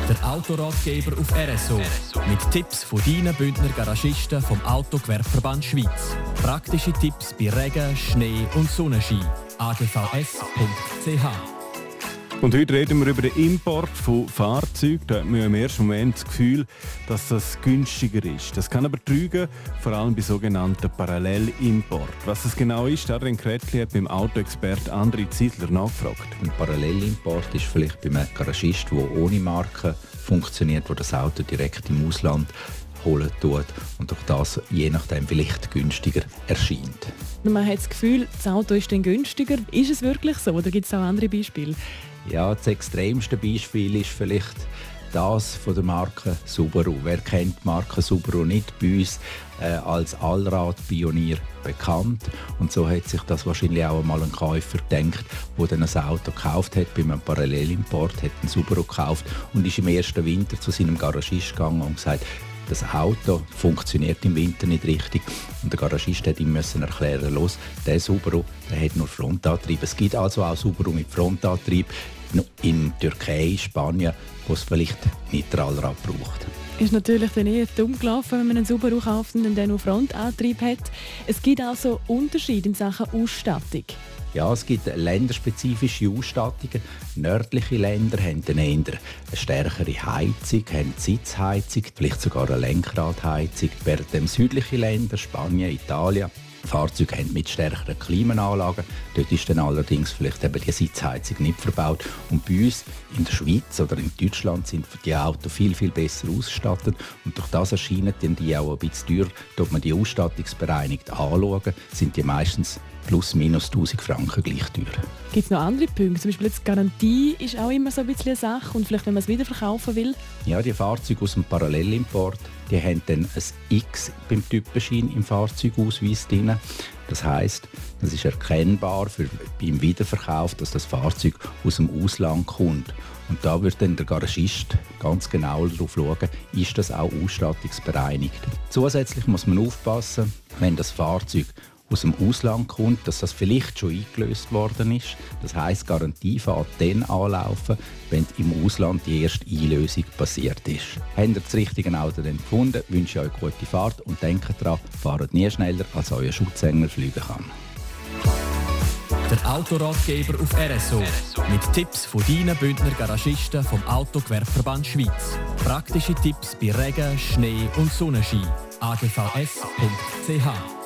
Der Autoratgeber auf RSO. Mit Tipps von deinen Bündner Garagisten vom Autogewerbeverband Schweiz. Praktische Tipps bei Regen, Schnee und Sonnenschein. agvs.ch. Und heute reden wir über den Import von Fahrzeugen. Da hat man im ersten Moment das Gefühl, dass das günstiger ist. Das kann aber trügen, vor allem bei sogenannten Parallelimport. Was das genau ist, Adrian Kretli hat beim Autoexpert André Ziedler nachgefragt. Ein Parallelimport ist vielleicht bei einem Garagist, der ohne Marke funktioniert, der das Auto direkt im Ausland holen tut und durch das je nachdem vielleicht günstiger erscheint. Man hat das Gefühl, das Auto ist dann günstiger. Ist es wirklich so oder gibt es auch andere Beispiele? Ja, das extremste Beispiel ist vielleicht das von der Marke Subaru. Wer kennt die Marke Subaru nicht? Bei uns als Allradpionier bekannt. Und so hat sich das wahrscheinlich auch einmal ein Käufer gedacht, der dann ein Auto gekauft hat, bei einem Parallelimport, hat einen Subaru gekauft und ist im ersten Winter zu seinem Garagist gegangen und gesagt, das Auto funktioniert im Winter nicht richtig. Und der Garagist hat ihm erklären müssen, der Subaru der hat nur Frontantrieb. Es gibt also auch Subaru mit Frontantrieb in Türkei, Spanien, wo es vielleicht nicht der Allrad braucht. Ist natürlich dann eher dumm gelaufen, wenn man einen Subaru kauft und dann nur Frontantrieb hat. Es gibt also Unterschiede in Sachen Ausstattung. Ja, es gibt länderspezifische Ausstattungen. Nördliche Länder haben dann eher eine stärkere Heizung, haben Sitzheizung, vielleicht sogar eine Lenkradheizung. Während südliche Länder, Spanien, Italien, Fahrzeuge haben mit stärkeren Klimaanlagen. Dort ist dann allerdings vielleicht eben die Sitzheizung nicht verbaut. Und bei uns in der Schweiz oder in Deutschland sind die Autos viel, viel besser ausgestattet. Und durch das erscheinen die auch ein bisschen teurer. Wenn man die ausstattungsbereinigt anschauen, sind die meistens plus minus 1000 Franken gleich teuer. Gibt es noch andere Punkte? Zum Beispiel die Garantie ist auch immer so ein bisschen eine Sache. Und vielleicht, wenn man es wieder verkaufen will? Ja, die Fahrzeuge aus dem Parallelimport, die haben dann ein X beim Typenschein im Fahrzeugausweis drin. Das heisst, es ist erkennbar beim Wiederverkauf, dass das Fahrzeug aus dem Ausland kommt. Und da wird dann der Garagist ganz genau darauf schauen, ist das auch ausstattungsbereinigt. Zusätzlich muss man aufpassen, wenn das Fahrzeug aus dem Ausland kommt, dass das vielleicht schon eingelöst worden ist. Das heisst, Garantie fährt dann anlaufen, wenn im Ausland die erste Einlösung passiert ist. Habt ihr das richtige Auto dann gefunden, wünsche ich euch gute Fahrt und denkt daran, fahrt nie schneller, als euer Schutzengel fliegen kann. Der Autoratgeber auf RSO. Mit Tipps von deinen Bündner Garagisten vom Autogewerbeverband Schweiz. Praktische Tipps bei Regen, Schnee und Sonnenschein. agvs.ch